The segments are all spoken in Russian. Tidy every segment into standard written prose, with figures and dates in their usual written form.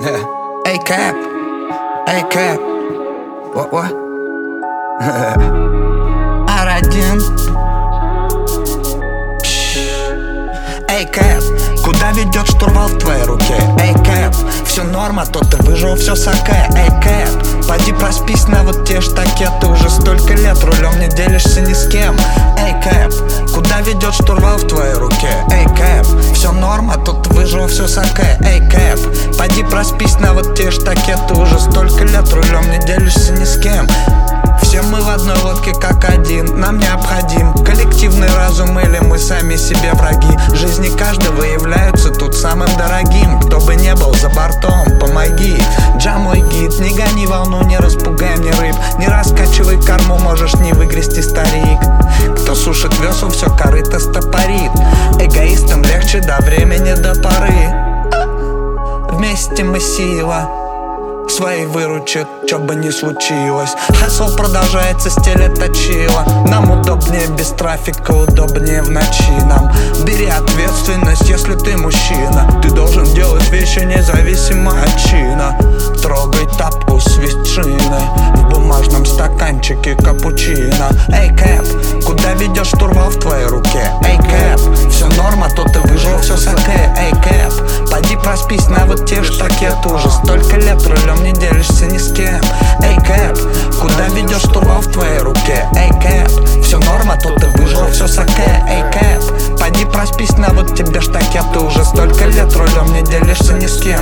Эй, Кэп, эй, Кэп, what? R1. Эй, Кэп, куда ведет штурвал в твоей руке? Эй, Кэп, все норма, то ты выжил все саке. Эй, Кэп, пойди проспись на вот те штаке. Ты уже столько лет рулем не делишься ни с кем. Эй, Кэп, куда ведет штурвал в твоей руке? Эй, Кэп, все норма, то ты выжил все саке. Эй, Кэп, пойди проспись на вот те штаке. Ты уже столько лет рулем не делишься ни с кем. Все мы в одной лодке как один. Нам необходим коллективный разум, или мы сами себе враги. Жизни каждого являются тут самым дорогим. Кто бы не был за бортом, помоги. Джа мой гид, не гони волну, не распугай мне рыб. Не раскачивай корму, можешь не выгрести, старик. Кто сушит весла, все корыто стопорит. Эгоистам легче до времени, до поры. Вместе мы сила, свои выручит, чё бы ни случилось. Хасл продолжается, стелет точила. Нам удобнее без трафика, удобнее в ночи нам. Бери ответственность, если ты мужчина. Ты должен делать вещи независимо от чина. Трогай тапку с ветчиной в бумажном стаканчике капучино. Эй, Кэп, куда ведешь штурвал в твоей руке? Эй, Кэп, все норма, то ты выжил все саке. Эй, Кэп, пойди проспись на вот те штаке. Ты уже столько лет рулем не делишься ни с кем. Эй, Кэп, куда ведешь штурвал в твоей руке? Эй, Кэп, все норма, то ты выжил все саке. Эй, Кэп, пойди проспись на вот тебе штаке. Ты уже столько лет рулем не делишься ни с кем.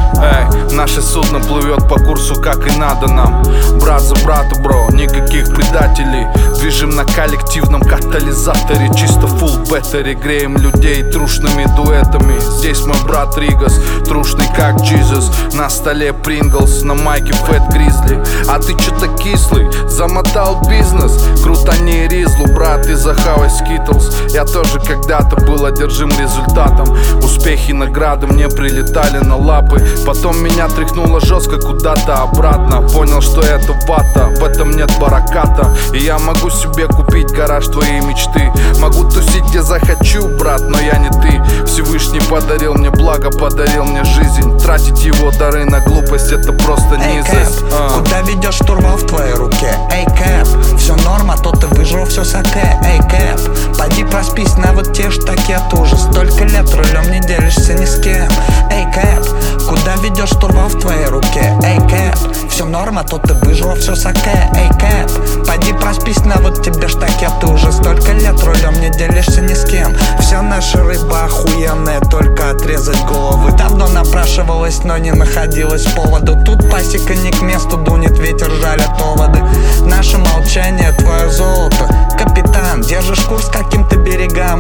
Эй, наше судно плывет по курсу, как и надо нам. Брат за брата, бро, никаких предателей. Движем на коллективном катализаторе, чисто full battery. Греем людей трушными дуэтами. Здесь мой брат Ригас, трушный как Джизус. На столе Принглс, на майке Фэт Гризли. А ты чё-то кислый, замотал бизнес. Крутани Ризлу, брат, и захавай Скитлс. Я тоже когда-то был одержим результатом. Успехи, награды мне прилетали на лапы. Потом меня тряхнуло жестко куда-то обратно. Понял, что это вата, в этом нет бараката. И я могу себе купить гараж твоей мечты. Могу тусить где захочу, брат, но я не ты. Всевышний подарил мне благо, подарил мне жизнь. Тратить его дары на глупость — это просто низость. Куда ведешь штурвал в твоей руке? Эй, Кэп, все норма, то ты выжил все саке. Эй, Кэп, пойди проспись на вот те штаке. Ты уже столько лет рулем не делишься ни с кем. Эй, Кэп, куда ведешь штурвал в твоей руке? Эй, Кэп, все норма, то ты выжил все саке. Эй, Кэп, пойди проспись на вот тебе штаке. Ты уже столько лет рулем не делишься ни с кем. Вся наша рыба охуенная, только отрезать головы. Давно напрашивалась, но не находилось повода. Тут пасека не к месту, дунет ветер, жалят оводы. Наше молчание — твое золото. Капитан, держишь курс к каким-то берегам.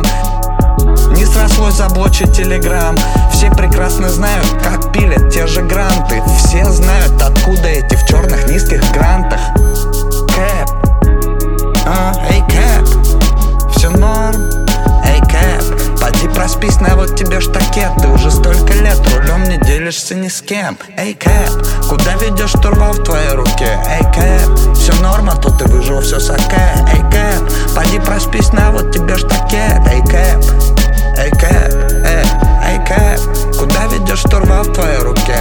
Не срослось заблочить телеграм. Все прекрасно знают, как пилят те же гранты. Все знают, откуда эти в черных низких грантах. Кэп, эй, Кэп, все норм. Эй, Кэп, пойди проспись на вот тебе штаке. Ты уже столько лет рулем не делишься ни с кем. Эй, Кэп, куда ведешь штурвал в твоей руке? Эй, Кэп, все норма, то ты выжил все саке. Эй, Кэп, пойди проспись на вот тебе штаке. Эй, Кэп, эй, Кэп, эй, Кэп, куда ведешь штурвал в твоей руке?